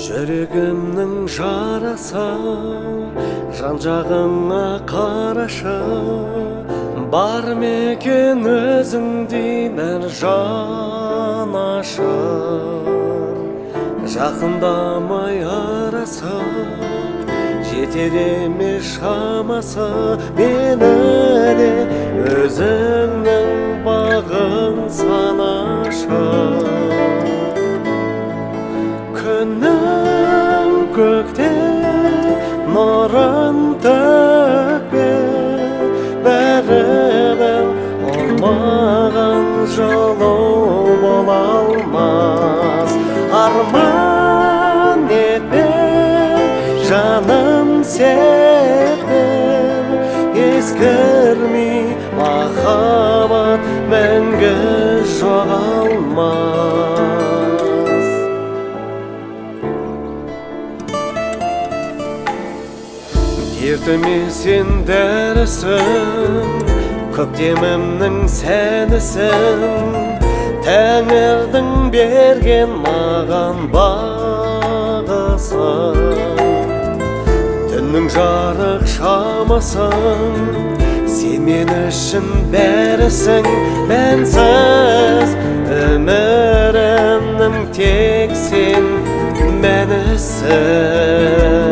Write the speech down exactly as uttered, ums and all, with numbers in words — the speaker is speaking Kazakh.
Жүрегімнің жарасы, жан-жағыңа қарашы. Бар ма екен өзіңдей бір жанашыр? Жақындамай арасы, жетер емес шамасы. Мені де өзіңнің бағың санашы. Күннің көкте нұрын төкпе, бәрібір ол маған жылу бола алмас. Арман етпе, жаным серпе, ескірмей махаббат мәңгі жоғалмас. Дертіме сен дәрісің, көктемімнің сәнісің. Тәңірдің берген маған бағысын. Түннің жарық шамасың, сен мен үшін бәрісің. Мәнсіз өмірімнің тек сен мәнісің.